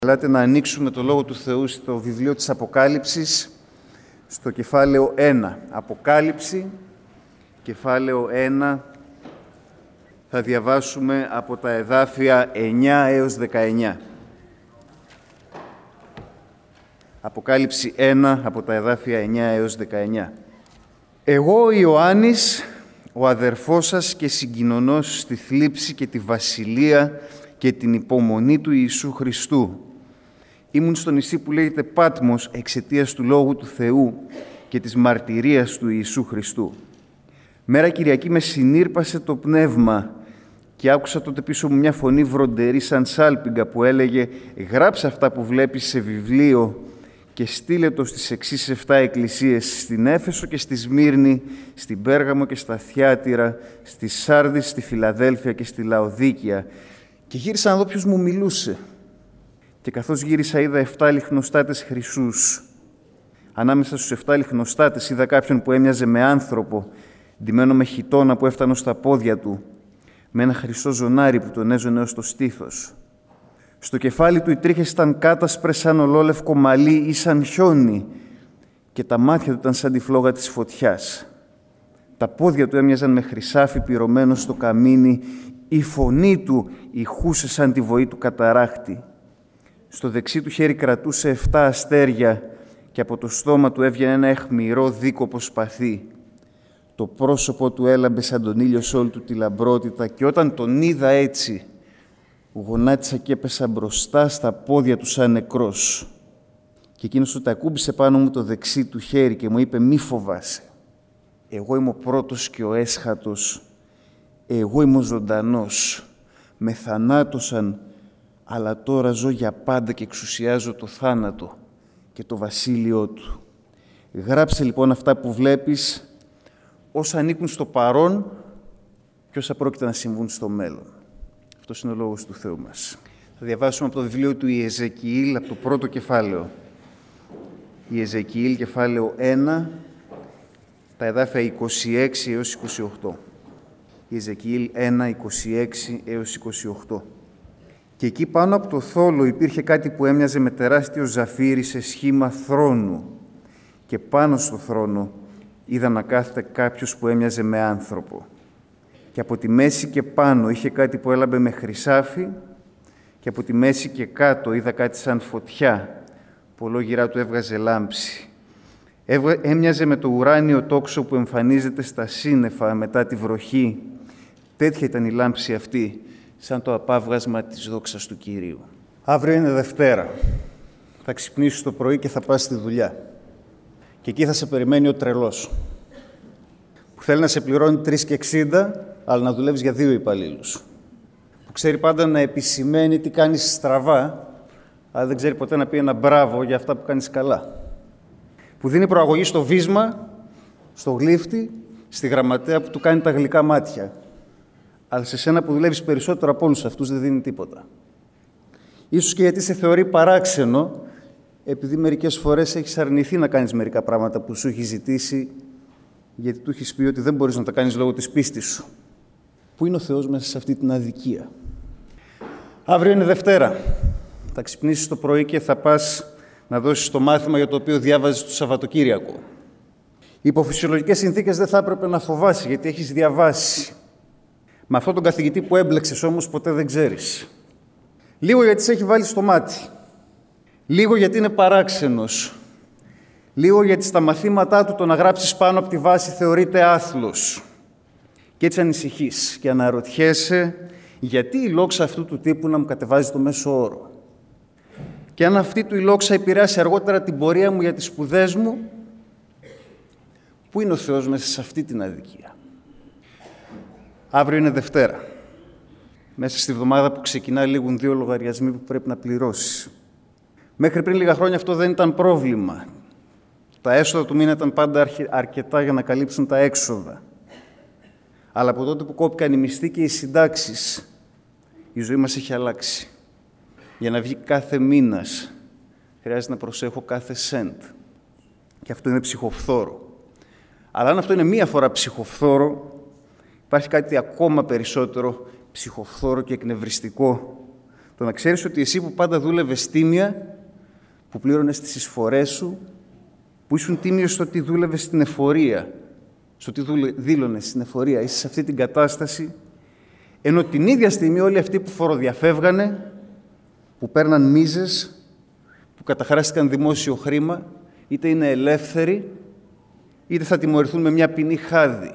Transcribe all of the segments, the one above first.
Ελάτε να ανοίξουμε το Λόγο του Θεού στο βιβλίο της Αποκάλυψης, στο κεφάλαιο 1. Αποκάλυψη, κεφάλαιο 1, θα διαβάσουμε από τα εδάφια 9 έως 19. Αποκάλυψη 1, από τα εδάφια 9 έως 19. Εγώ, ο Ιωάννης, ο αδερφός σας και συγκοινωνός στη θλίψη και τη βασιλεία και την υπομονή του Ιησού Χριστού. Ήμουν στο νησί που λέγεται Πάτμος εξαιτίας του Λόγου του Θεού και της μαρτυρίας του Ιησού Χριστού. Μέρα Κυριακή με συνήρπασε το πνεύμα και άκουσα τότε πίσω μου μια φωνή βροντερή σαν σάλπιγγα που έλεγε «Γράψε αυτά που βλέπεις σε βιβλίο και στείλε το στις εξής 7 εκκλησίες, στην Έφεσο και στη Σμύρνη, στην Πέργαμο και στα Θιάτυρα, στη Σάρδη, στη Φιλαδέλφια και στη Λαοδίκια». Και γύρισα να δω ποιος μου μιλούσε. Και καθώς γύρισα είδα 7 λιχνοστάτες χρυσούς. Ανάμεσα στους 7 λιχνοστάτες είδα κάποιον που έμοιαζε με άνθρωπο, ντυμένο με χιτώνα που έφτανε στα πόδια του, με ένα χρυσό ζωνάρι που τον έζωνε ως το στήθος. Στο κεφάλι του οι τρίχες ήταν κάτασπρες σαν ολόλευκο μαλλί ή σαν χιόνι και τα μάτια του ήταν σαν τη φλόγα της φωτιάς. Τα πόδια του έμοιαζαν με χρυσάφι πυρωμένο στο καμίνι, η φωνή του ηχούσε σαν τη βοή του καταράκτη. Στο δεξί του χέρι κρατούσε 7 αστέρια και από το στόμα του έβγαινε ένα αιχμηρό δίκοπο σπαθί. Το πρόσωπο του έλαμπε σαν τον ήλιο σε όλη του τη λαμπρότητα και όταν τον είδα έτσι, γονάτισα και έπεσα μπροστά στα πόδια του σαν νεκρός. Και εκείνος τότε ακούμπησε πάνω μου το δεξί του χέρι και μου είπε «Μη φοβάσαι. Εγώ είμαι ο πρώτος και ο έσχατος. Εγώ είμαι ο ζωντανός. Με θανάτωσαν, αλλά τώρα ζω για πάντα και εξουσιάζω το θάνατο και το βασίλειό του. Γράψε λοιπόν αυτά που βλέπεις, όσα ανήκουν στο παρόν και όσα πρόκειται να συμβούν στο μέλλον». Αυτός είναι ο λόγος του Θεού μας. Θα διαβάσουμε από το βιβλίο του Ιεζεκιήλ, από το πρώτο κεφάλαιο. Ιεζεκιήλ, κεφάλαιο 1, τα εδάφια 26 έως 28. Ιεζεκιήλ 1, 26 έως 28. Και εκεί πάνω από το θόλο υπήρχε κάτι που έμοιαζε με τεράστιο ζαφύρι σε σχήμα θρόνου. Και πάνω στο θρόνο είδα να κάθεται κάποιος που έμοιαζε με άνθρωπο. Και από τη μέση και πάνω είχε κάτι που έλαμπε με χρυσάφι και από τη μέση και κάτω είδα κάτι σαν φωτιά που ολόγυρά του έβγαζε λάμψη. Έμοιαζε με το ουράνιο τόξο που εμφανίζεται στα σύννεφα μετά τη βροχή. Τέτοια ήταν η λάμψη αυτή, σαν το απάβγασμα της δόξας του Κυρίου. Αύριο είναι Δευτέρα. Θα ξυπνήσεις το πρωί και θα πας στη δουλειά. Και εκεί θα σε περιμένει ο τρελός, που θέλει να σε πληρώνει 3,60, αλλά να δουλεύεις για 2 υπαλλήλους. Που ξέρει πάντα να επισημαίνει τι κάνεις στραβά, αλλά δεν ξέρει ποτέ να πει ένα μπράβο για αυτά που κάνεις καλά. Που δίνει προαγωγή στο βίσμα, στο γλύφτη, στη γραμματέα που του κάνει τα γλυκά μάτια. Αλλά σε σένα που δουλεύεις περισσότερο από όλους αυτούς δεν δίνει τίποτα. Ίσως και γιατί σε θεωρεί παράξενο, επειδή μερικές φορές έχεις αρνηθεί να κάνεις μερικά πράγματα που σου έχει ζητήσει, γιατί του έχεις πει ότι δεν μπορείς να τα κάνεις λόγω της πίστης σου. Πού είναι ο Θεός μέσα σε αυτή την αδικία? Αύριο είναι Δευτέρα. Θα ξυπνήσεις το πρωί και θα πας να δώσεις το μάθημα για το οποίο διάβαζες το Σαββατοκύριακο. Υπό φυσιολογικές συνθήκες δεν θα έπρεπε να φοβάσαι, γιατί έχεις διαβάσει. Με αυτόν τον καθηγητή που έμπλεξες όμως ποτέ δεν ξέρεις. Λίγο γιατί σε έχει βάλει στο μάτι. Λίγο γιατί είναι παράξενος. Λίγο γιατί στα μαθήματά του το να γράψεις πάνω από τη βάση θεωρείται άθλος. Και έτσι ανησυχείς και αναρωτιέσαι γιατί η λόξα αυτού του τύπου να μου κατεβάζει το μέσο όρο. Και αν αυτή του η λόξα επηρεάσει αργότερα την πορεία μου για τις σπουδές μου, πού είναι ο Θεός μέσα σε αυτή την αδικία? Αύριο είναι Δευτέρα. Μέσα στη εβδομάδα που ξεκινά λήγουν 2 λογαριασμοί που πρέπει να πληρώσεις. Μέχρι πριν λίγα χρόνια αυτό δεν ήταν πρόβλημα. Τα έσοδα του μήνα ήταν πάντα αρκετά για να καλύψουν τα έξοδα. Αλλά από τότε που κόπηκαν οι μισθοί και οι συντάξεις, η ζωή μας έχει αλλάξει. Για να βγει κάθε μήνας, χρειάζεται να προσέχω κάθε σέντ. Και αυτό είναι ψυχοφθόρο. Αλλά αν αυτό είναι μία φορά ψυχοφθόρο, υπάρχει κάτι ακόμα περισσότερο ψυχοφθόρο και εκνευριστικό, Το να ξέρεις ότι εσύ που πάντα δούλευες τίμια, που πλήρωνες τις εισφορές σου, που ήσουν τίμιος στο ότι δούλευες στην εφορία, στο ότι δήλωνες στην εφορία, είσαι σε αυτή την κατάσταση, ενώ την ίδια στιγμή όλοι αυτοί που φοροδιαφεύγανε, που παίρναν μίζες, που καταχράστηκαν δημόσιο χρήμα, είτε είναι ελεύθεροι, είτε θα τιμωρηθούν με μια ποινή χάδι.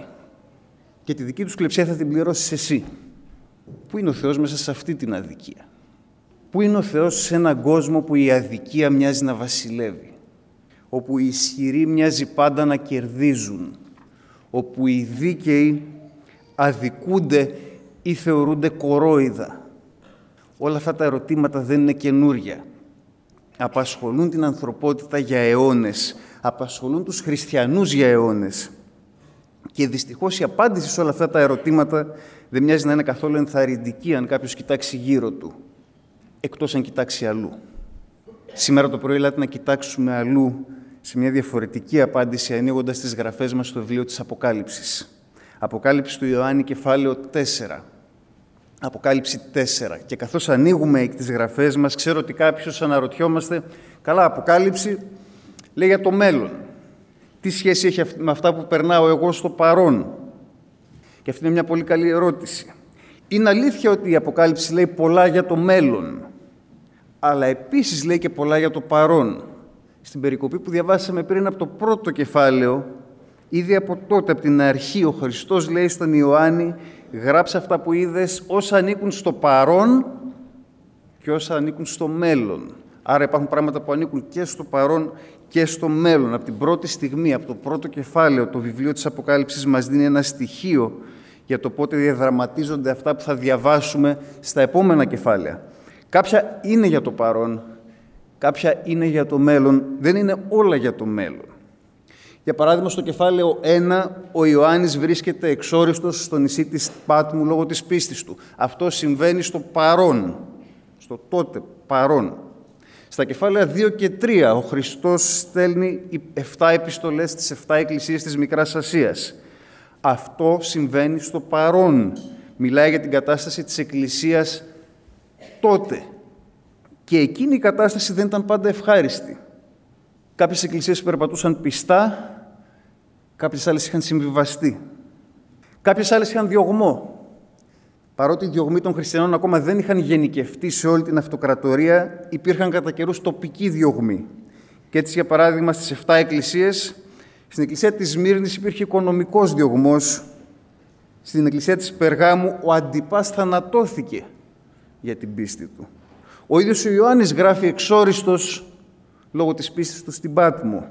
Και τη δική τους κλεψία θα την πληρώσεις εσύ. Πού είναι ο Θεός μέσα σε αυτή την αδικία? Πού είναι ο Θεός σε έναν κόσμο που η αδικία μοιάζει να βασιλεύει, όπου οι ισχυροί μοιάζει πάντα να κερδίζουν, όπου οι δίκαιοι αδικούνται ή θεωρούνται κορόιδα? Όλα αυτά τα ερωτήματα δεν είναι καινούρια. Απασχολούν την ανθρωπότητα για αιώνες, απασχολούν τους χριστιανούς για αιώνες. Και δυστυχώς η απάντηση σε όλα αυτά τα ερωτήματα δεν μοιάζει να είναι καθόλου ενθαρρυντική αν κάποιος κοιτάξει γύρω του, εκτός αν κοιτάξει αλλού. Σήμερα το πρωί ελάτε να κοιτάξουμε αλλού σε μια διαφορετική απάντηση, ανοίγοντας τις γραφές μας στο βιβλίο της Αποκάλυψης. Αποκάλυψη του Ιωάννη, κεφάλαιο 4. Αποκάλυψη 4. Και καθώς ανοίγουμε τις γραφές μας, ξέρω ότι κάποιος αναρωτιόμαστε, καλά, Αποκάλυψη λέει για το μέλλον. Τι σχέση έχει με αυτά που περνάω εγώ στο παρόν? Και αυτή είναι μια πολύ καλή ερώτηση. Είναι αλήθεια ότι η Αποκάλυψη λέει πολλά για το μέλλον, αλλά επίσης λέει και πολλά για το παρόν. Στην περικοπή που διαβάσαμε πριν από το πρώτο κεφάλαιο, ήδη από τότε, από την αρχή, ο Χριστός λέει στον Ιωάννη, γράψε αυτά που είδες όσα ανήκουν στο παρόν και όσα ανήκουν στο μέλλον. Άρα υπάρχουν πράγματα που ανήκουν και στο παρόν και στο μέλλον. Από την πρώτη στιγμή, από το πρώτο κεφάλαιο, το βιβλίο της Αποκάλυψης μας δίνει ένα στοιχείο για το πότε διαδραματίζονται αυτά που θα διαβάσουμε στα επόμενα κεφάλαια. Κάποια είναι για το παρόν, κάποια είναι για το μέλλον, δεν είναι όλα για το μέλλον. Για παράδειγμα, στο κεφάλαιο 1, ο Ιωάννης βρίσκεται εξόριστος στο νησί της Πάτμου λόγω της πίστης του. Αυτό συμβαίνει στο παρόν, στο τότε παρόν. Στα κεφάλαια 2 και 3, ο Χριστός στέλνει 7 επιστολές στις 7 εκκλησίες της Μικράς Ασίας. Αυτό συμβαίνει στο παρόν. Μιλάει για την κατάσταση της Εκκλησίας τότε. Και εκείνη η κατάσταση δεν ήταν πάντα ευχάριστη. Κάποιες εκκλησίες περπατούσαν πιστά, κάποιες άλλες είχαν συμβιβαστεί. Κάποιες άλλες είχαν διωγμό. Παρότι οι διωγμοί των χριστιανών ακόμα δεν είχαν γενικευτεί σε όλη την αυτοκρατορία, υπήρχαν κατά καιρούς τοπικοί διωγμοί. Και έτσι, για παράδειγμα, στις 7 εκκλησίες, στην εκκλησία της Σμύρνης υπήρχε οικονομικός διωγμός. Στην εκκλησία της Περγάμου ο Αντιπάς θανατώθηκε για την πίστη του. Ο ίδιος ο Ιωάννης γράφει εξόριστος λόγω της πίστης του στην Πάτμο.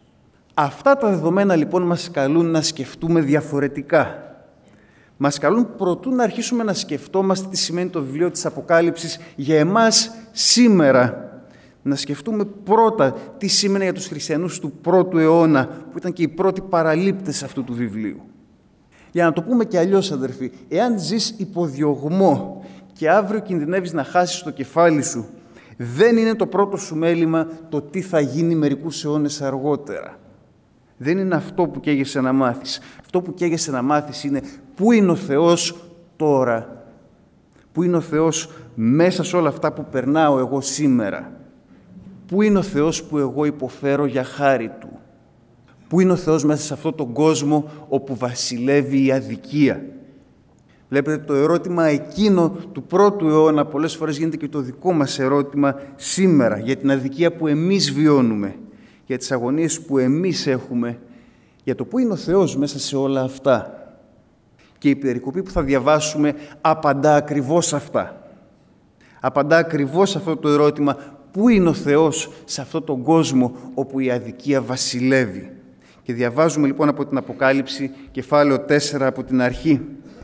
Αυτά τα δεδομένα λοιπόν μας καλούν να σκεφτούμε διαφορετικά. Μας καλούν προτού να αρχίσουμε να σκεφτόμαστε τι σημαίνει το βιβλίο της Αποκάλυψης για εμάς σήμερα. Να σκεφτούμε πρώτα τι σήμαινε για τους χριστιανούς του πρώτου αιώνα, που ήταν και οι πρώτοι παραλήπτες αυτού του βιβλίου. Για να το πούμε και αλλιώς, αδερφοί, εάν ζεις υποδιωγμό και αύριο κινδυνεύεις να χάσεις το κεφάλι σου, δεν είναι το πρώτο σου μέλημα το τι θα γίνει μερικούς αιώνες αργότερα. Δεν είναι αυτό που καίγεσαι να μάθεις. Αυτό που καίγεσαι να μάθεις είναι πού είναι ο Θεός τώρα. Πού είναι ο Θεός μέσα σε όλα αυτά που περνάω εγώ σήμερα. Πού είναι ο Θεός που εγώ υποφέρω για χάρη Του. Πού είναι ο Θεός μέσα σε αυτόν τον κόσμο όπου βασιλεύει η αδικία. Βλέπετε, το ερώτημα εκείνο του πρώτου αιώνα πολλές φορές γίνεται και το δικό μας ερώτημα σήμερα για την αδικία που εμείς βιώνουμε, για τις αγωνίες που εμείς έχουμε, για το πού είναι ο Θεός μέσα σε όλα αυτά. Και η περικοπή που θα διαβάσουμε απαντά ακριβώς αυτά. Απαντά ακριβώς αυτό το ερώτημα, πού είναι ο Θεός σε αυτόν τον κόσμο όπου η αδικία βασιλεύει. Και διαβάζουμε λοιπόν από την Αποκάλυψη, κεφάλαιο 4 από την αρχή.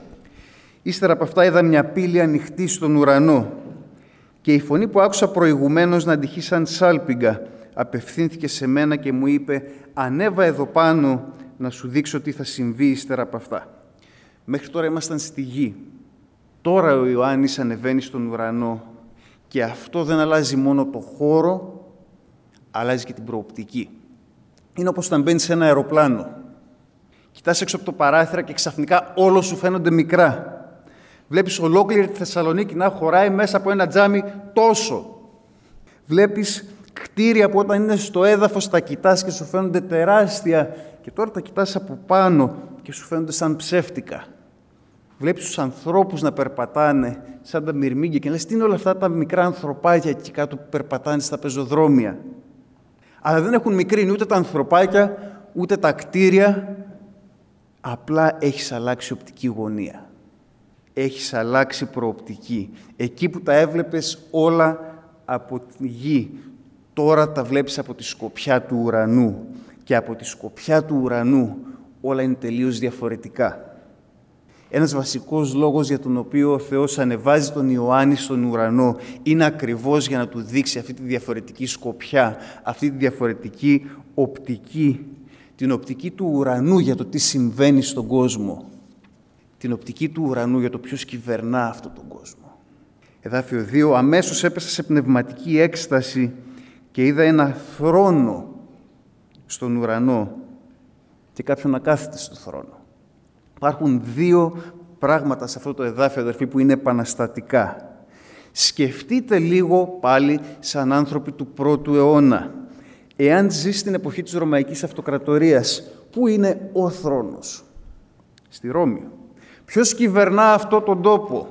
Ύστερα από αυτά είδα μια πύλη ανοιχτή στον ουρανό και η φωνή που άκουσα προηγουμένως να αντυχεί σαν σάλπιγγα απευθύνθηκε σε μένα και μου είπε «Ανέβα εδώ πάνω να σου δείξω τι θα συμβεί ύστερα από αυτά». Μέχρι τώρα ήμασταν στη γη. Τώρα ο Ιωάννης ανεβαίνει στον ουρανό και αυτό δεν αλλάζει μόνο το χώρο, αλλάζει και την προοπτική. Είναι όπως όταν μπαίνεις σε ένα αεροπλάνο. Κοιτάς έξω από το παράθυρα και ξαφνικά όλα σου φαίνονται μικρά. Βλέπεις ολόκληρη τη Θεσσαλονίκη να χωράει μέσα από ένα τζάμι τόσο. Βλέπεις κτίρια που όταν είναι στο έδαφος τα κοιτάς και σου φαίνονται τεράστια και τώρα τα κοιτάς από πάνω και σου φαίνονται σαν ψεύτικα. Βλέπεις τους ανθρώπους να περπατάνε σαν τα μυρμήγκια και λες τι είναι όλα αυτά τα μικρά ανθρωπάκια εκεί κάτω που περπατάνε στα πεζοδρόμια. Αλλά δεν έχουν μικρύνει ούτε τα ανθρωπάκια, ούτε τα κτίρια. Απλά έχεις αλλάξει οπτική γωνία. Έχεις αλλάξει προοπτική. Εκεί που τα έβλεπες όλα από τη γη, τώρα τα βλέπεις από τη σκοπιά του ουρανού. Και από τη σκοπιά του ουρανού όλα είναι τελείως διαφορετικά. Ένας βασικός λόγος για τον οποίο ο Θεός ανεβάζει τον Ιωάννη στον ουρανό είναι ακριβώς για να του δείξει αυτή τη διαφορετική σκοπιά, αυτή τη διαφορετική οπτική, την οπτική του ουρανού για το τι συμβαίνει στον κόσμο, την οπτική του ουρανού για το ποιος κυβερνά αυτόν τον κόσμο. Εδάφιο 2, αμέσως έπεσα σε πνευματική έκσταση και είδα ένα θρόνο στον ουρανό και κάποιον να κάθεται στο θρόνο. Υπάρχουν δύο πράγματα σε αυτό το εδάφιο, αδερφοί, που είναι επαναστατικά. Σκεφτείτε λίγο πάλι σαν άνθρωποι του πρώτου αιώνα. Εάν ζει στην εποχή της Ρωμαϊκής Αυτοκρατορίας, πού είναι ο θρόνος? Στη Ρώμη. Ποιος κυβερνά αυτό τον τόπο?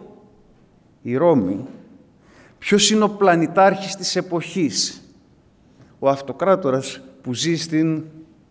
Η Ρώμη. Ποιος είναι ο πλανητάρχης της εποχής? Ο αυτοκράτορας που ζει στην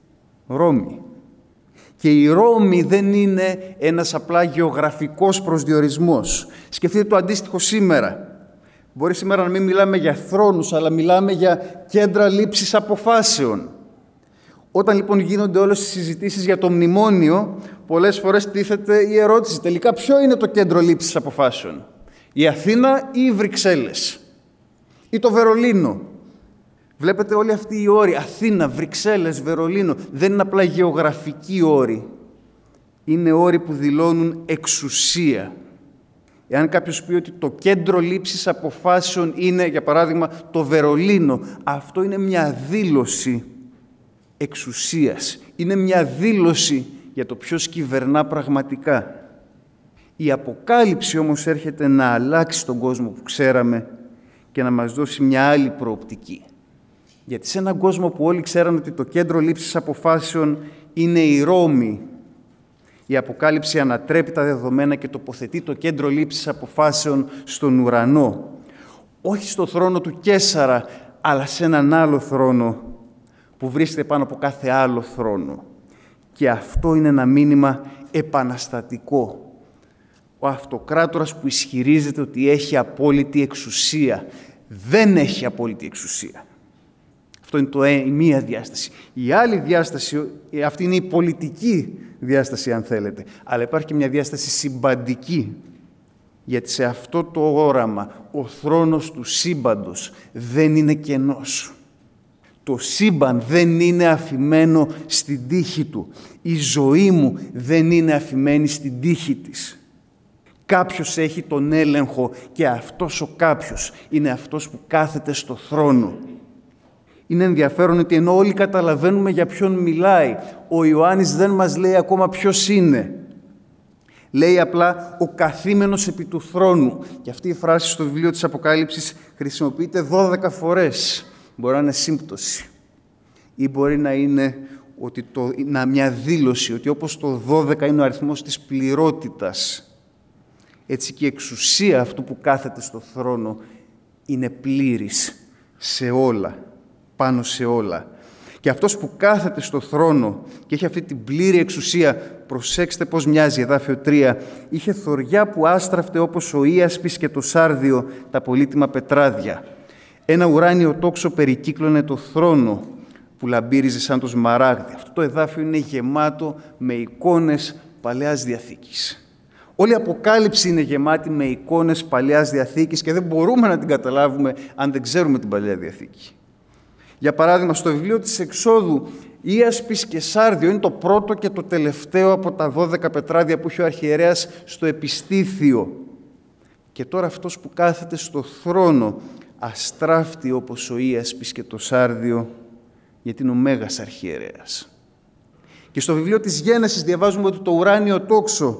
Ρώμη. Και η Ρώμη δεν είναι ένας απλά γεωγραφικός προσδιορισμός. Σκεφτείτε το αντίστοιχο σήμερα. Μπορεί σήμερα να μην μιλάμε για θρόνους, αλλά μιλάμε για κέντρα λήψης αποφάσεων. Όταν λοιπόν γίνονται όλες οι συζητήσεις για το μνημόνιο, πολλές φορές τίθεται η ερώτηση, τελικά ποιο είναι το κέντρο λήψης αποφάσεων? Η Αθήνα ή οι Βρυξέλλες? Ή το Βερολίνο? Βλέπετε όλοι αυτοί οι όροι, Αθήνα, Βρυξέλλες, Βερολίνο, δεν είναι απλά γεωγραφικοί όροι. Είναι όροι που δηλώνουν εξουσία. Εάν κάποιος πει ότι το κέντρο λήψης αποφάσεων είναι, για παράδειγμα, το Βερολίνο, αυτό είναι μια δήλωση εξουσίας. Είναι μια δήλωση για το ποιος κυβερνά πραγματικά. Η Αποκάλυψη όμως έρχεται να αλλάξει τον κόσμο που ξέραμε και να μας δώσει μια άλλη προοπτική. Γιατί σε έναν κόσμο που όλοι ξέραν ότι το κέντρο λήψης αποφάσεων είναι η Ρώμη, η Αποκάλυψη ανατρέπει τα δεδομένα και τοποθετεί το κέντρο λήψης αποφάσεων στον ουρανό. Όχι στο θρόνο του Καίσαρα, αλλά σε έναν άλλο θρόνο που βρίσκεται πάνω από κάθε άλλο θρόνο. Και αυτό είναι ένα μήνυμα επαναστατικό. Ο αυτοκράτορας που ισχυρίζεται ότι έχει απόλυτη εξουσία, δεν έχει απόλυτη εξουσία. Αυτό είναι η μία διάσταση. Η άλλη διάσταση, αυτή είναι η πολιτική διάσταση αν θέλετε, αλλά υπάρχει και μια διάσταση συμπαντική. Γιατί σε αυτό το όραμα ο θρόνος του σύμπαντος δεν είναι κενός. Το σύμπαν δεν είναι αφημένο στην τύχη του. Η ζωή μου δεν είναι αφημένη στην τύχη της. Κάποιος έχει τον έλεγχο και αυτός ο κάποιος είναι αυτός που κάθεται στο θρόνο. Είναι ενδιαφέρον ότι ενώ όλοι καταλαβαίνουμε για ποιον μιλάει, ο Ιωάννης δεν μας λέει ακόμα ποιος είναι. Λέει απλά ο καθήμενος επί του θρόνου. Και αυτή η φράση στο βιβλίο της Αποκάλυψης χρησιμοποιείται 12 φορές. Μπορεί να είναι σύμπτωση ή μπορεί να είναι ότι μια δήλωση ότι όπως το 12 είναι ο αριθμός της πληρότητας, έτσι και η εξουσία αυτού που κάθεται στο θρόνο είναι πλήρης σε όλα, πάνω σε όλα. Και αυτός που κάθεται στο θρόνο και έχει αυτή την πλήρη εξουσία, προσέξτε πώς μοιάζει, εδάφιο 3, είχε θωριά που άστραφτε όπως ο ίασπις και το σάρδιο τα πολύτιμα πετράδια. Ένα ουράνιο τόξο περικύκλωνε το θρόνο που λαμπύριζε σαν το σμαράγδι. Αυτό το εδάφιο είναι γεμάτο με εικόνες Παλαιάς Διαθήκης. Όλη η Αποκάλυψη είναι γεμάτη με εικόνες Παλαιάς Διαθήκης και δεν μπορούμε να την καταλάβουμε αν δεν ξέρουμε την Παλαιά Διαθήκη. Για παράδειγμα, στο βιβλίο της Εξόδου, ίασπις και σάρδιο είναι το πρώτο και το τελευταίο από τα 12 πετράδια που είχε ο αρχιερέας στο επιστήθιο. Και τώρα αυτός που κάθεται στο θρόνο αστράφτει όπως ο ίασπις και το σάρδιο, γιατί είναι ο Μέγας Αρχιερέας. Και στο βιβλίο της Γένεσης διαβάζουμε ότι το ουράνιο τόξο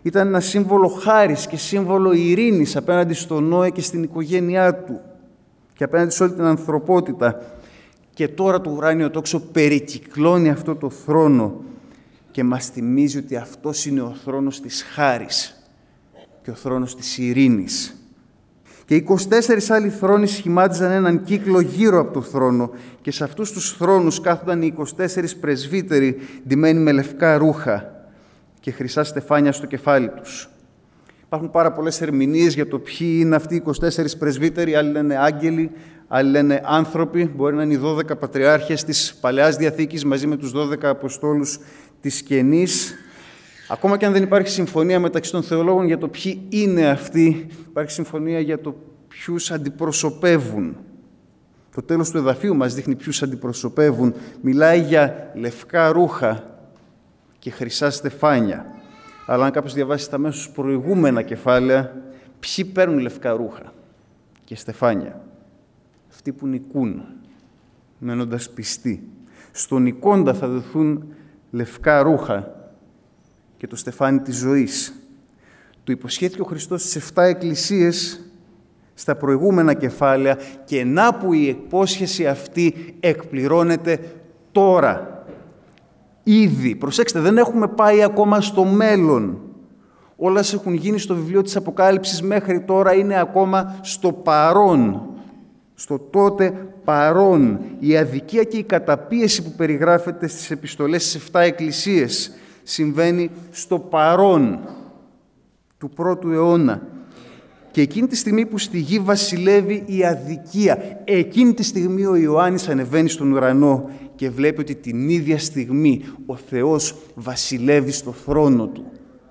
Ήταν ένα σύμβολο χάρις και σύμβολο ειρήνης απέναντι στον Νόε και στην οικογένειά του και απέναντι σε όλη την ανθρωπότητα. Και τώρα το ουράνιο τόξο περικυκλώνει αυτό το θρόνο και μας θυμίζει ότι αυτός είναι ο θρόνος της χάρις και ο θρόνος της ειρήνης. Και 24 άλλοι θρόνοι σχημάτιζαν έναν κύκλο γύρω από το θρόνο και σε αυτούς τους θρόνους κάθονταν οι 24 πρεσβύτεροι ντυμένοι με λευκά ρούχα και χρυσά στεφάνια στο κεφάλι τους. Υπάρχουν πάρα πολλές ερμηνείες για το ποιοι είναι αυτοί οι 24 πρεσβύτεροι. Άλλοι λένε άγγελοι, άλλοι λένε άνθρωποι. Μπορεί να είναι οι 12 πατριάρχες της Παλαιάς Διαθήκης μαζί με τους 12 αποστόλους της Καινής. Ακόμα και αν δεν υπάρχει συμφωνία μεταξύ των θεολόγων για το ποιοι είναι αυτοί, υπάρχει συμφωνία για το ποιους αντιπροσωπεύουν. Το τέλος του εδαφίου μας δείχνει ποιους αντιπροσωπεύουν. Μιλάει για λευκά ρούχα και χρυσά στεφάνια. Αλλά αν κάποιος διαβάσει τα αμέσως προηγούμενα κεφάλαια, ποιοι παίρνουν λευκά ρούχα και στεφάνια? Αυτοί που νικούν, μένοντας πιστοί. Στον νικώντα θα δοθούν λευκά ρούχα και το στεφάνι της ζωής. Το υποσχέθηκε ο Χριστός στις 7 εκκλησίες στα προηγούμενα κεφάλαια και να που η υπόσχεση αυτή εκπληρώνεται τώρα. Ήδη, προσέξτε, δεν έχουμε πάει ακόμα στο μέλλον. Όλα έχουν γίνει στο βιβλίο της Αποκάλυψης μέχρι τώρα, είναι ακόμα στο παρόν. Στο τότε παρόν. Η αδικία και η καταπίεση που περιγράφεται στις επιστολές στις 7 εκκλησίες συμβαίνει στο παρόν του πρώτου αιώνα. Και εκείνη τη στιγμή που στη γη βασιλεύει η αδικία, εκείνη τη στιγμή ο Ιωάννης ανεβαίνει στον ουρανό και βλέπει ότι την ίδια στιγμή ο Θεός βασιλεύει στο θρόνο Του.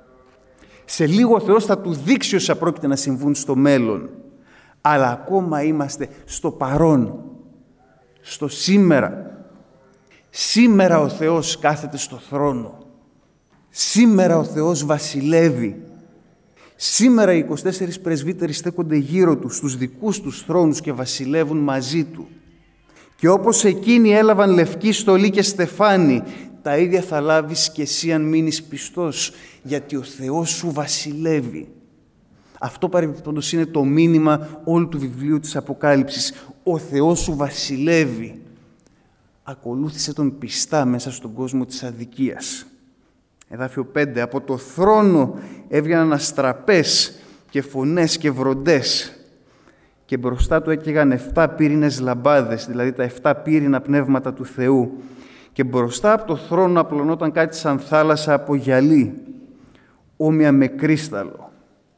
Σε λίγο ο Θεός θα Του δείξει όσα πρόκειται να συμβούν στο μέλλον. Αλλά ακόμα είμαστε στο παρόν, στο σήμερα. Σήμερα ο Θεός κάθεται στο θρόνο. Σήμερα ο Θεός βασιλεύει. Σήμερα οι 24 πρεσβύτεροι στέκονται γύρω Του, στους δικούς τους θρόνους και βασιλεύουν μαζί Του. Και όπως εκείνοι έλαβαν λευκή στολή και στεφάνι, τα ίδια θα λάβεις και εσύ αν μείνεις πιστός, γιατί ο Θεός σου βασιλεύει. Αυτό παρεμπιπτόντως είναι το μήνυμα όλου του βιβλίου της Αποκάλυψης. Ο Θεός σου βασιλεύει. Ακολούθησε Τον πιστά μέσα στον κόσμο της αδικίας. Εδάφιο 5. Από το θρόνο έβγαιναν αστραπές και φωνές και βροντές και μπροστά Του έκαιγαν 7 πύρινες λαμπάδες, δηλαδή τα 7 πύρινα πνεύματα του Θεού, και μπροστά από το θρόνο απλωνόταν κάτι σαν θάλασσα από γυαλί, όμοια με κρίσταλο.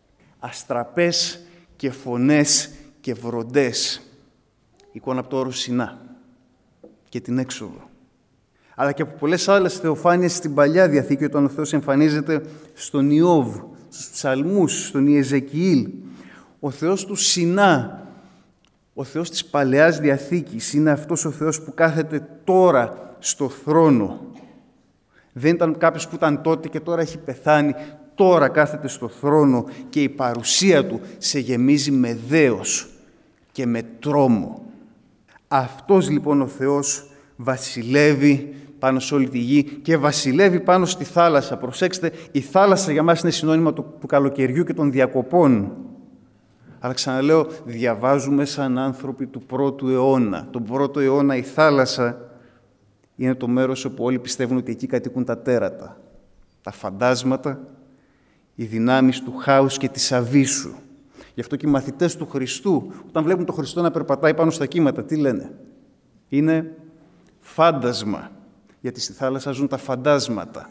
Αστραπές και φωνές και βροντές. Εικόνα από το όρο Σινά και την έξοδο. Αλλά και από πολλές άλλες θεοφάνειες στην Παλιά Διαθήκη, όταν ο Θεός εμφανίζεται στον Ιώβ, στους Ψαλμούς, στον Ιεζεκιήλ. Ο Θεός του Σινά, ο Θεός της Παλαιάς Διαθήκης, είναι αυτός ο Θεός που κάθεται τώρα στο θρόνο. Δεν ήταν κάποιος που ήταν τότε και τώρα έχει πεθάνει. Τώρα κάθεται στο θρόνο και η παρουσία Του σε γεμίζει με δέος και με τρόμο. Αυτός λοιπόν ο Θεός βασιλεύει πάνω σε όλη τη γη και βασιλεύει πάνω στη θάλασσα. Προσέξτε, η θάλασσα για μας είναι συνώνυμα του καλοκαιριού και των διακοπών. Αλλά ξαναλέω, διαβάζουμε σαν άνθρωποι του πρώτου αιώνα. Τον πρώτο αιώνα η θάλασσα είναι το μέρος όπου όλοι πιστεύουν ότι εκεί κατοικούν τα τέρατα, τα φαντάσματα, οι δυνάμεις του χάους και της αβύσσου. Γι' αυτό και οι μαθητές του Χριστού, όταν βλέπουν τον Χριστό να περπατάει πάνω στα κύματα, τι λένε? Είναι φάντασμα, γιατί στη θάλασσα ζουν τα φαντάσματα.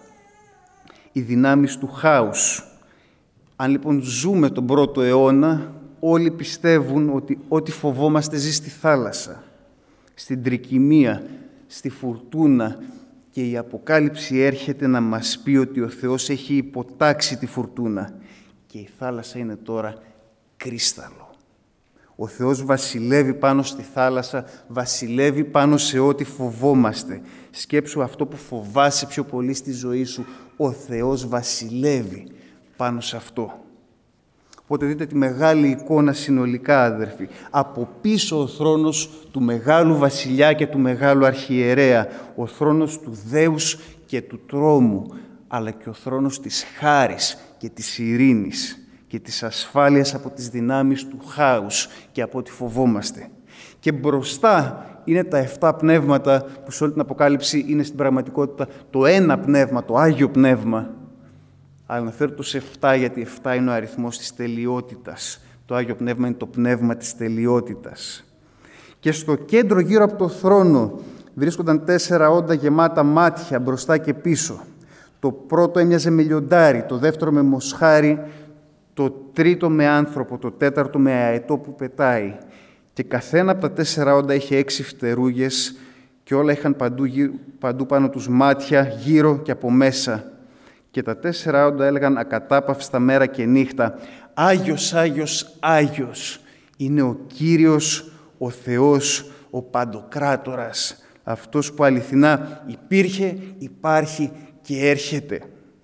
Οι δυνάμεις του χάους. Αν λοιπόν ζούμε τον πρώτο αιώνα, όλοι πιστεύουν ότι ό,τι φοβόμαστε ζει στη θάλασσα, στην τρικυμία, στη φουρτούνα, και η Αποκάλυψη έρχεται να μας πει ότι ο Θεός έχει υποτάξει τη φουρτούνα και η θάλασσα είναι τώρα κρίσταλο. Ο Θεός βασιλεύει πάνω στη θάλασσα, βασιλεύει πάνω σε ό,τι φοβόμαστε. Σκέψου αυτό που φοβάσαι πιο πολύ στη ζωή σου, ο Θεός βασιλεύει πάνω σε αυτό. Οπότε δείτε τη μεγάλη εικόνα συνολικά, αδερφοί. Από πίσω ο θρόνος του μεγάλου βασιλιά και του μεγάλου αρχιερέα, ο θρόνος του δέους και του τρόμου. αλλά και ο θρόνος της χάρης και της ειρήνης και της ασφάλειας από τις δυνάμεις του χάους και από ό,τι φοβόμαστε. Και μπροστά είναι τα 7 πνεύματα που σε όλη την Αποκάλυψη είναι στην πραγματικότητα το ένα πνεύμα, το Άγιο Πνεύμα. Αλλά αναφέρω το σε 7 γιατί 7 είναι ο αριθμός της τελειότητας. Το Άγιο Πνεύμα είναι το πνεύμα της τελειότητας. Και στο κέντρο γύρω από το θρόνο βρίσκονταν 4 όντα γεμάτα μάτια μπροστά και πίσω. Το πρώτο έμοιαζε με λιοντάρι, το δεύτερο με μοσχάρι, το τρίτο με άνθρωπο, το τέταρτο με αετό που πετάει. Και καθένα από τα 4 όντα είχε 6 φτερούγες και όλα είχαν παντού πάνω τους μάτια, γύρω και από μέσα. Και τα 4 όντα έλεγαν ακατάπαυστα μέρα και νύχτα: Άγιος, Άγιος, Άγιος είναι ο Κύριος, ο Θεός, ο Παντοκράτορας, αυτός που αληθινά υπήρχε, υπάρχει και έρχεται.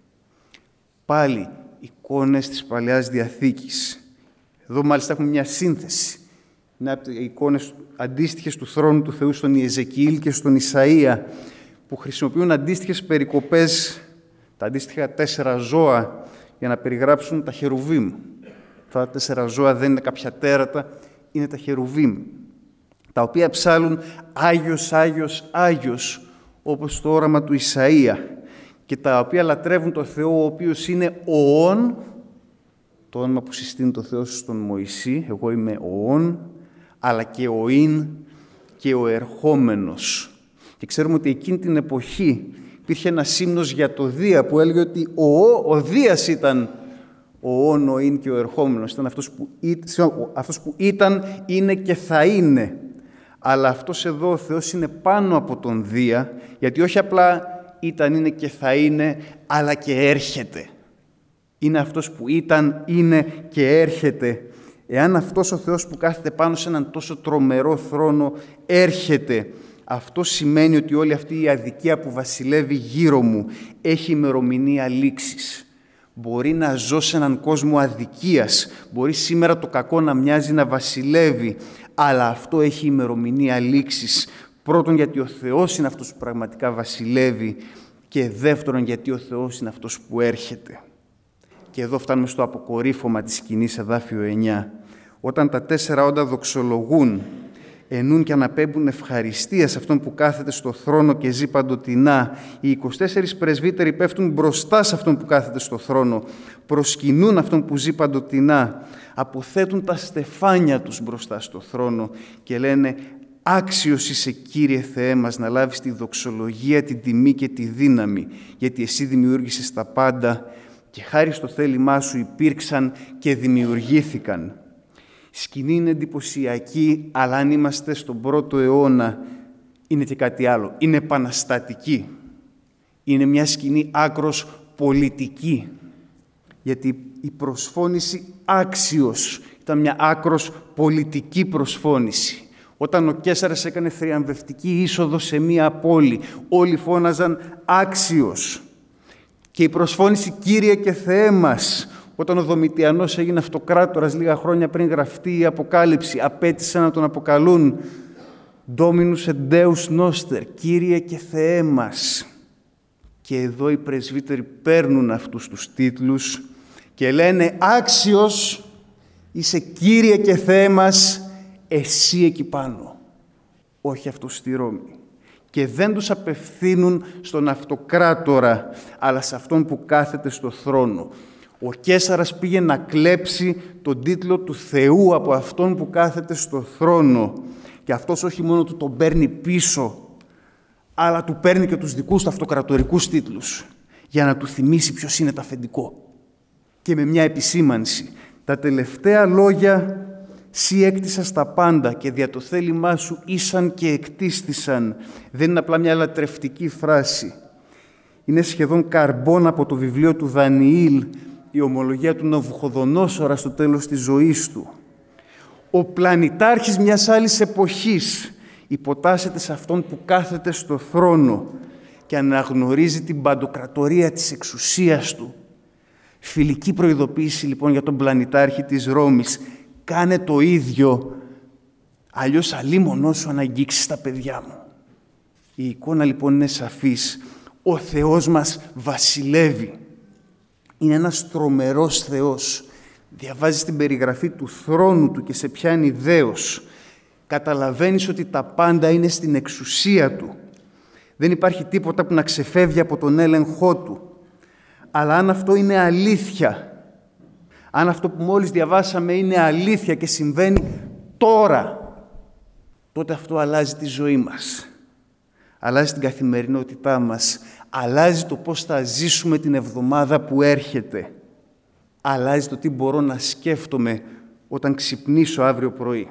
Πάλι εικόνες της Παλαιάς Διαθήκης. Εδώ μάλιστα έχουμε μια σύνθεση. Είναι από οι εικόνες αντίστοιχες του θρόνου του Θεού στον Ιεζεκιήλ και στον Ισαΐα, που χρησιμοποιούν αντίστοιχες περικοπές, τα αντίστοιχα 4 ζώα, για να περιγράψουν τα χερουβίμ. Αυτά τα 4 ζώα δεν είναι κάποια τέρατα, είναι τα χερουβίμ, τα οποία ψάλουν «Άγιος, Άγιος, Άγιος», όπως το όραμα του Ισαΐα, και τα οποία λατρεύουν το Θεό, ο οποίος είναι ο Ων, το όνομα που συστήνει το Θεός στον Μωυσή, εγώ είμαι ο Ων, αλλά και ο Ιν και ο Ερχόμενος. Και ξέρουμε ότι εκείνη την εποχή υπήρχε ένας ύμνος για το Δία που έλεγε ότι ο Δίας ήταν ο Ων, ο Ιν και ο Ερχόμενος. Ήταν αυτός που ήταν, είναι και θα είναι. Αλλά αυτός εδώ ο Θεός είναι πάνω από τον Δία, γιατί όχι απλά ήταν, είναι και θα είναι, αλλά και έρχεται. Είναι αυτός που ήταν, είναι και έρχεται. Εάν αυτός ο Θεός που κάθεται πάνω σε έναν τόσο τρομερό θρόνο έρχεται, αυτό σημαίνει ότι όλη αυτή η αδικία που βασιλεύει γύρω μου έχει ημερομηνία λήξης. Μπορεί να ζω σε έναν κόσμο αδικίας, μπορεί σήμερα το κακό να μοιάζει να βασιλεύει, αλλά αυτό έχει ημερομηνία λήξης. Πρώτον, γιατί ο Θεός είναι αυτός που πραγματικά βασιλεύει, και δεύτερον, γιατί ο Θεός είναι αυτός που έρχεται. Και εδώ φτάνουμε στο αποκορύφωμα της σκηνής, εδάφιο 9. Όταν τα 4 όντα δοξολογούν, ενούν και αναπέμπουν ευχαριστία σε αυτόν που κάθεται στο θρόνο και ζει παντοτινά, οι 24 πρεσβύτεροι πέφτουν μπροστά σε αυτόν που κάθεται στο θρόνο, προσκυνούν αυτόν που ζει παντοτινά, αποθέτουν τα στεφάνια τους μπροστά στο θρόνο και λένε: «Άξιος είσαι, Κύριε Θεέ μας, να λάβεις τη δοξολογία, την τιμή και τη δύναμη, γιατί εσύ δημιούργησες τα πάντα και χάρη στο θέλημά σου υπήρξαν και δημιουργήθηκαν». Η σκηνή είναι εντυπωσιακή, αλλά αν είμαστε στον 1ο αιώνα, είναι και κάτι άλλο. Είναι επαναστατική. Είναι μια σκηνή άκρος πολιτική. Γιατί η προσφώνηση άξιος ήταν μια άκρος πολιτική προσφώνηση. Όταν ο Καίσαρας έκανε θριαμβευτική είσοδο σε μια πόλη, όλοι φώναζαν «Άξιος». Και η προσφώνηση «Κύριε και Θεέ μας», όταν ο Δομητιανός έγινε αυτοκράτορας λίγα χρόνια πριν γραφτεί η Αποκάλυψη, απέτησε να τον αποκαλούν «Dominus et Deus Noster», Κύριε και Θεέ μας. Και εδώ οι πρεσβύτεροι παίρνουν αυτούς τους τίτλους και λένε «Άξιος είσαι, Κύριε και Θεέ μας, εσύ εκεί πάνω, όχι αυτός στη Ρώμη». Και δεν τους απευθύνουν στον αυτοκράτορα, αλλά σε αυτόν που κάθεται στο θρόνο. Ο Καίσαρας πήγε να κλέψει τον τίτλο του Θεού από αυτόν που κάθεται στο θρόνο. Και αυτός όχι μόνο του τον παίρνει πίσω, αλλά του παίρνει και τους δικούς του αυτοκρατορικούς τίτλους, για να του θυμίσει ποιος είναι το αφεντικό. Και με μια επισήμανση, τα τελευταία λόγια «Συ έκτισας τα πάντα και δια το θέλημά σου ήσαν και εκτίστησαν» δεν είναι απλά μια λατρευτική φράση. Είναι σχεδόν καρμπόν από το βιβλίο του Δανιήλ, η ομολογία του Ναβουχοδονόσορα στο τέλος της ζωής του. Ο πλανητάρχης μιας άλλης εποχής υποτάσσεται σε αυτόν που κάθεται στο θρόνο και αναγνωρίζει την παντοκρατορία της εξουσίας του. Φιλική προειδοποίηση λοιπόν για τον πλανητάρχη της Ρώμης: κάνε το ίδιο, αλλιώς αλίμονό σου να αγγίξεις τα παιδιά μου. Η εικόνα λοιπόν είναι σαφής. Ο Θεός μας βασιλεύει. Είναι ένας τρομερός Θεός. Διαβάζεις την περιγραφή του θρόνου Του και σε πιάνει δέος. Καταλαβαίνεις ότι τα πάντα είναι στην εξουσία Του. Δεν υπάρχει τίποτα που να ξεφεύγει από τον έλεγχό Του. Αλλά αν αυτό είναι αλήθεια, αν αυτό που μόλις διαβάσαμε είναι αλήθεια και συμβαίνει τώρα, τότε αυτό αλλάζει τη ζωή μας. Αλλάζει την καθημερινότητά μας. Αλλάζει το πώς θα ζήσουμε την εβδομάδα που έρχεται. Αλλάζει το τι μπορώ να σκέφτομαι όταν ξυπνήσω αύριο πρωί.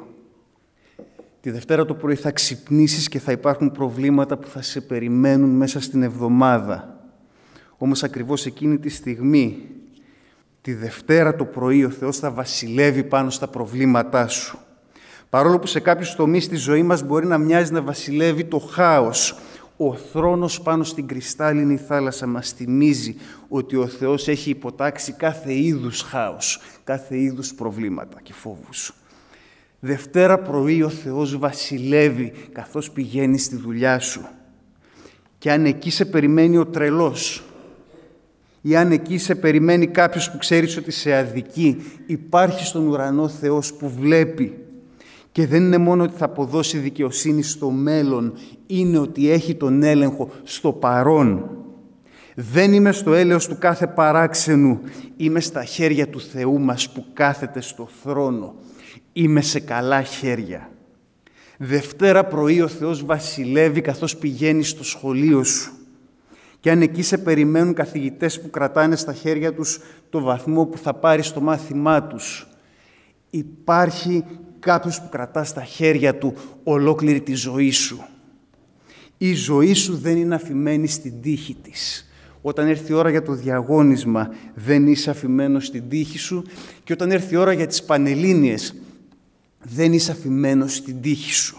Τη Δευτέρα το πρωί θα ξυπνήσεις και θα υπάρχουν προβλήματα που θα σε περιμένουν μέσα στην εβδομάδα. Όμως ακριβώς εκείνη τη στιγμή, τη Δευτέρα το πρωί, ο Θεός θα βασιλεύει πάνω στα προβλήματά σου. Παρόλο που σε κάποιους τομείς της ζωής μας μπορεί να μοιάζει να βασιλεύει το χάος, ο θρόνος πάνω στην κρυστάλλινη θάλασσα μας θυμίζει ότι ο Θεός έχει υποτάξει κάθε είδους χάος, κάθε είδους προβλήματα και φόβους. Δευτέρα πρωί ο Θεός βασιλεύει καθώς πηγαίνεις στη δουλειά σου. Και αν εκεί σε περιμένει ο τρελός ή αν εκεί σε περιμένει κάποιος που ξέρεις ότι σε αδικεί, υπάρχει στον ουρανό Θεός που βλέπει. Και δεν είναι μόνο ότι θα αποδώσει δικαιοσύνη στο μέλλον, είναι ότι έχει τον έλεγχο στο παρόν. Δεν είμαι στο έλεος του κάθε παράξενου, είμαι στα χέρια του Θεού μας που κάθεται στο θρόνο. Είμαι σε καλά χέρια. Δευτέρα πρωί ο Θεός βασιλεύει καθώς πηγαίνεις στο σχολείο σου. Και αν εκεί σε περιμένουν καθηγητές που κρατάνε στα χέρια τους το βαθμό που θα πάρεις στο μάθημά τους, υπάρχει κάποιος που κρατά στα χέρια του ολόκληρη τη ζωή σου. Η ζωή σου δεν είναι αφημένη στην τύχη της. Όταν έρθει η ώρα για το διαγώνισμα, δεν είσαι αφημένος στην τύχη σου, και όταν έρθει η ώρα για τις Πανελλήνιες, δεν είσαι αφημένος στην τύχη σου.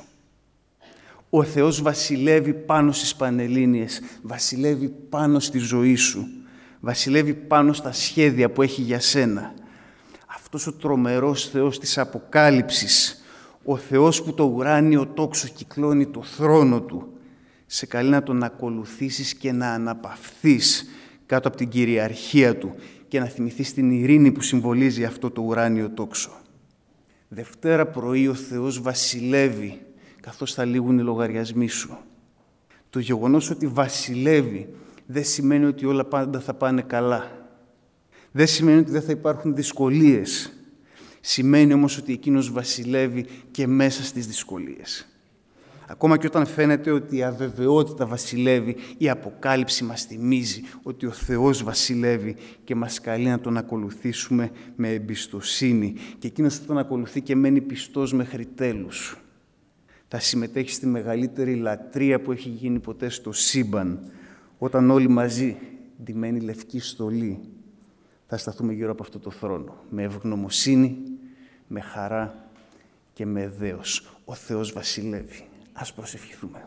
Ο Θεός βασιλεύει πάνω στις Πανελλήνιες, βασιλεύει πάνω στη ζωή σου, βασιλεύει πάνω στα σχέδια που έχει για σένα. Αυτός ο τρομερός Θεός της Αποκάλυψης, ο Θεός που το ουράνιο τόξο κυκλώνει το θρόνο Του, σε καλεί να Τον ακολουθήσεις και να αναπαυθείς κάτω από την κυριαρχία Του και να θυμηθείς την ειρήνη που συμβολίζει αυτό το ουράνιο τόξο. Δευτέρα πρωί ο Θεός βασιλεύει καθώς θα λήγουν οι λογαριασμοί σου. Το γεγονός ότι βασιλεύει δεν σημαίνει ότι όλα πάντα θα πάνε καλά. Δεν σημαίνει ότι δεν θα υπάρχουν δυσκολίες. Σημαίνει όμως ότι εκείνος βασιλεύει και μέσα στις δυσκολίες. Ακόμα και όταν φαίνεται ότι η αβεβαιότητα βασιλεύει, η Αποκάλυψη μας θυμίζει ότι ο Θεός βασιλεύει και μας καλεί να Τον ακολουθήσουμε με εμπιστοσύνη. Και εκείνος που Τον ακολουθεί και μένει πιστός μέχρι τέλους, θα συμμετέχει στη μεγαλύτερη λατρεία που έχει γίνει ποτέ στο σύμπαν, όταν όλοι μαζί, ντυμένοι λευκή στολή, θα σταθούμε γύρω από αυτό το θρόνο, με ευγνωμοσύνη, με χαρά και με δέος. Ο Θεός βασιλεύει. Ας προσευχηθούμε.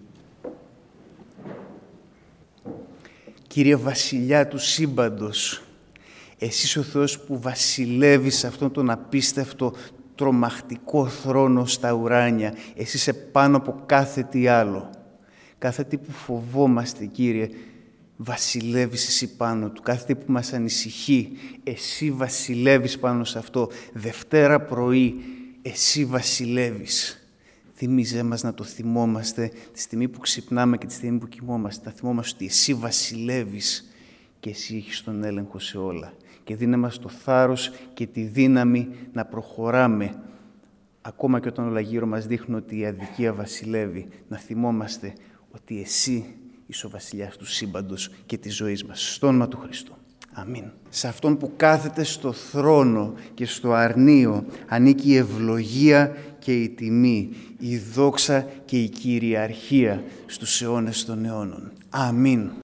Κύριε Βασιλιά του σύμπαντος, Εσύ είσαι ο Θεός που βασιλεύεις σε αυτόν τον απίστευτο, τρομακτικό θρόνο στα ουράνια. Εσύ είσαι πάνω από κάθε τι άλλο. Κάθε τι που φοβόμαστε, Κύριε, βασιλεύεις Εσύ πάνω του. Κάθε τι που μας ανησυχεί, Εσύ βασιλεύεις πάνω σε αυτό. Δευτέρα πρωί, Εσύ βασιλεύεις. Θύμιζέ μας να το θυμόμαστε τη στιγμή που ξυπνάμε και τη στιγμή που κοιμόμαστε. Να θυμόμαστε ότι Εσύ βασιλεύεις και Εσύ έχεις τον έλεγχο σε όλα. Και δίνε μας το θάρρος και τη δύναμη να προχωράμε. Ακόμα και όταν όλα γύρω μας δείχνουν ότι η αδικία βασιλεύει, να θυμόμαστε ότι Εσύ είσαι ο βασιλιάς του σύμπαντος και της ζωής μας. Στο όνομα του Χριστού. Αμήν. Σε Αυτόν που κάθεται στο θρόνο και στο αρνείο ανήκει η ευλογία και η τιμή, η δόξα και η κυριαρχία στους αιώνες των αιώνων. Αμήν.